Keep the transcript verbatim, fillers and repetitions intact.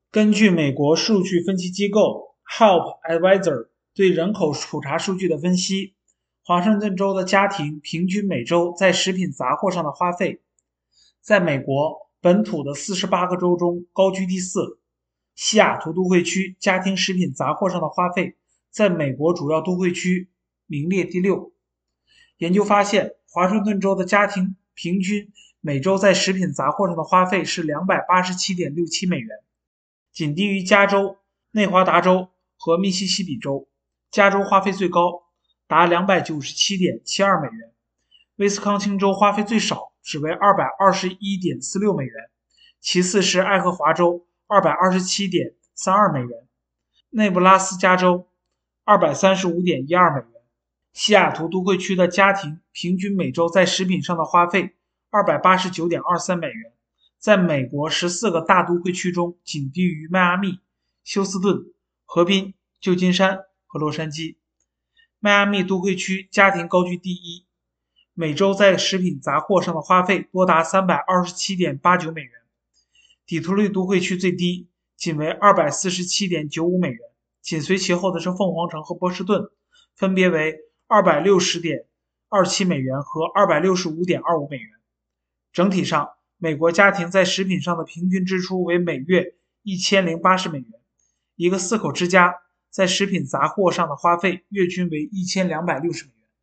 根据美国数据分析机构 Help Advisor 对人口普查数据的分析，华盛顿州的家庭平均每周在食品杂货上的花费，在美国本土的四十八个州中高居第四。西雅图都会区家庭食品杂货上的花费，在美国主要都会区名列第六。研究发现，华盛顿州的家庭平均每周在食品杂货上的花费是 两百八十七点六七美元，仅低于加州、内华达州和密西西比州。加州花费最高，达 两百九十七点七二美元。威斯康星州花费最少，只为 二百二十一点四六美元，其次是爱荷华州 二百二十七点三二美元，内布拉斯加州 二百三十五点一二美元。西雅图都会区的家庭平均每周在食品上的花费 二百八十九点二三美元，在美国十四个大都会区中仅低于迈阿密、休斯顿、河滨、旧金山和洛杉矶。迈阿密都会区家庭高居第一，每周在食品杂货上的花费多达 三百二十七点八九美元。底特律都会区最低，仅为 二百四十七点九五美元，紧随其后的是凤凰城和波士顿，分别为 二百六十点二七美元和 二百六十五点二五美元。整体上，美国家庭在食品上的平均支出为每月一千零八十美元，一个四口之家在食品杂货上的花费月均为一千两百六十美元。